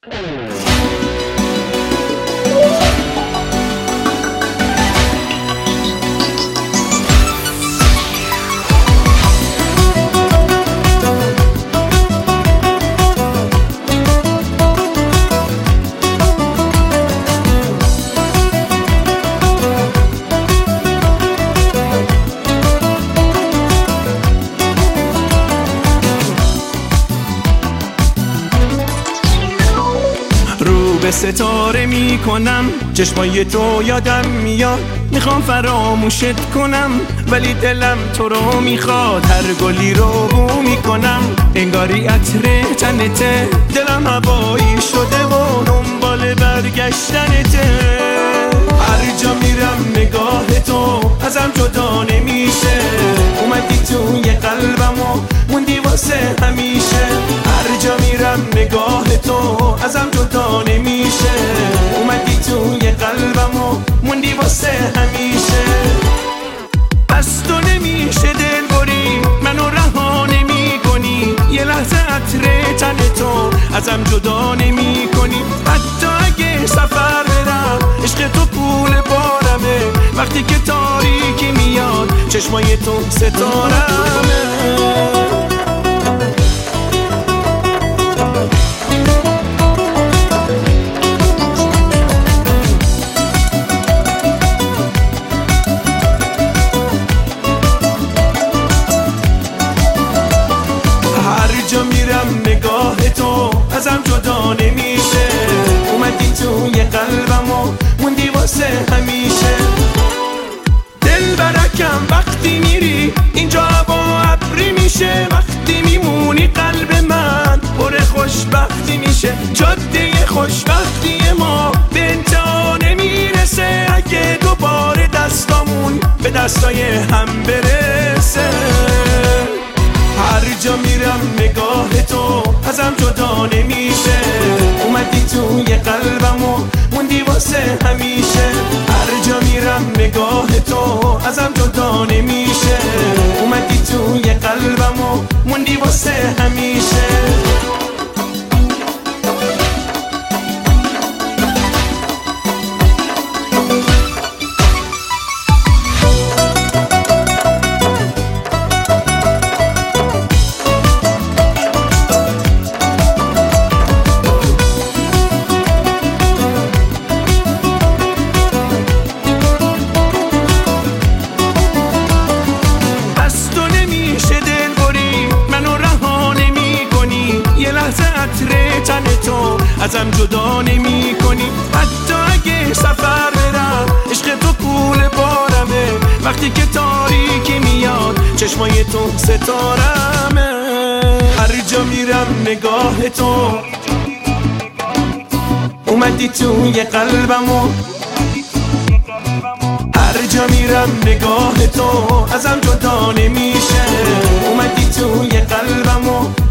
به ستاره میکنم، چشمای تو یادم میاد، میخوام فراموشت کنم ولی دلم تو رو میخواد. هر گلی رو بو میکنم انگاری عطر تنته، دلم هوایی شده و دنبال برگشتنته. هر جا میرم نگاه تو ازم جدا نمیشه، اومدی توی قلبم و موندی واسه همیشه. هر جا میرم نگاه تو ازم جدا نمیشه، اومدی توی قلبم و موندی واسه همیشه. از تو نمیشه دل بری، منو رها نمی کنی، یه لحظه عطر تن تو ازم جدا نمی کنی. حتی اگه سفر برم عشق تو پول بارمه، وقتی که تاریکی میاد چشمای تو ستارمه. میرم نگاه تو ازم جدا نمیشه، اومدی توی قلبم و موندی واسه همیشه. دل برکم وقتی میری اینجا هوا ابری میشه، وقتی میمونی قلب من پر خوشبختی میشه. جاده خوشبختی ما به انتها نمیرسه، اگه دوباره دستامون به دستای هم برسه. هر جا میرم نگاه تو ازم جدا نمیشه، اومدی توی قلبم و موندی واسه همیشه. هر جا میرم نگاه تو ازم جدا نمیشه، اومدی توی قلبم و موندی واسه همیشه. تن تو ازم جدا نمی کنی، حتی اگه سفر برم عشق تو پول بارمه، وقتی که تاریکی میاد چشمای تو ستارمه. هر جا میرم نگاه تو اومدی توی قلبم و هر جا میرم نگاه تو ازم جدا نمیشه، اومدی توی قلبم و